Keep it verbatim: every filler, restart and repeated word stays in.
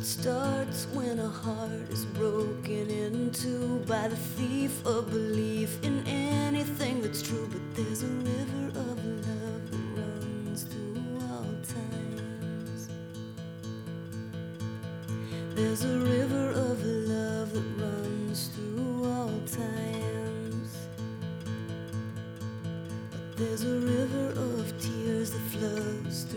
Starts when a heart is broken into by the thief of belief in anything that's true. But there's a river of love that runs through all times. There's a river of love that runs through all times. But there's a river of tears that flows through